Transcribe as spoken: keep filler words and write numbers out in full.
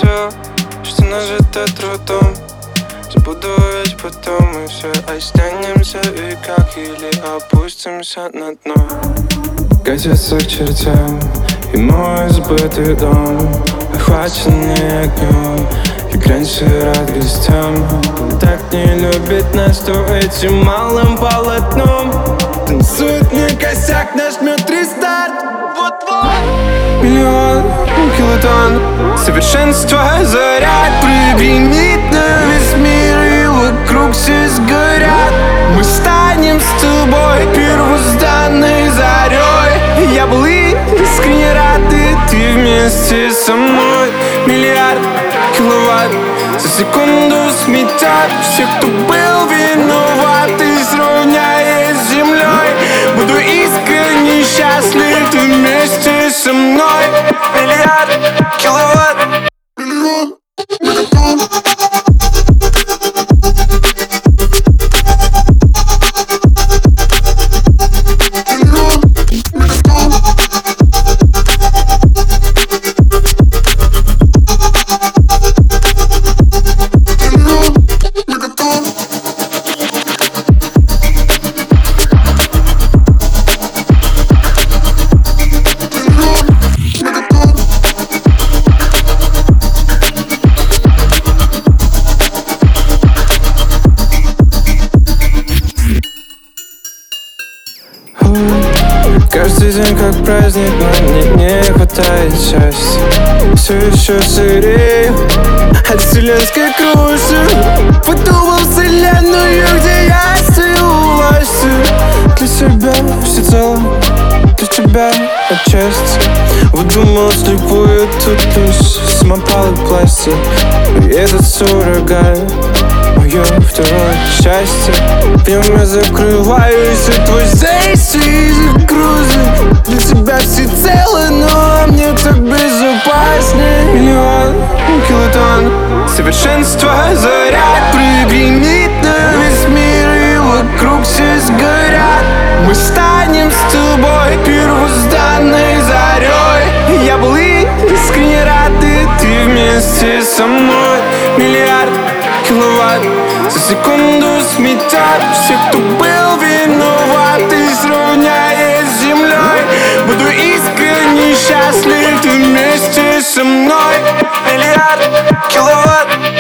решил, что нажито трудом. Забуду ведь потом мы все останемся и как или опустимся на дно. Катится к чертям и мой избытый дом, охваченный огнем, и граньше рад гостям. Так не любит нас, то этим малым полотном танцует мне косяк, нажмет рестарт. Вот-вот миллион килотонн совершенства заряд прогремит на весь мир, и вокруг все сгорят. Мы станем с тобой первозданной зарей. Я был искренне рад, и ты вместе со мной. Миллиард киловатт за секунду сметят всех, кто был виноват, и сравняясь с землей буду искренне счастлив, ты вместе со мной. Миллиард киловатт. Каждый день как праздник, но мне не хватает счастья. Все еще сырею от вселенской круши. Подумал вселенную, где я стою властью. Для себя всецело, для тебя отчасти. Вот думал слепую, тут лишь самопал и пластик. И этот суррогат мое второе счастье. В нем я закрываюсь, и твой здесь загрузы. Для тебя всецело, но мне так безопаснее. Миллион килотонн совершенства заряд прогремит на весь мир, и вокруг все сгорят. Мы станем с тобой первозданной зарей. Я был искренне рад, и ты вместе со мной. Миллиард киловатт за секунду сметят всех, кто был виноват, и сравняясь с землей буду искренне счастлив, ты вместе со мной. Миллиард киловатт.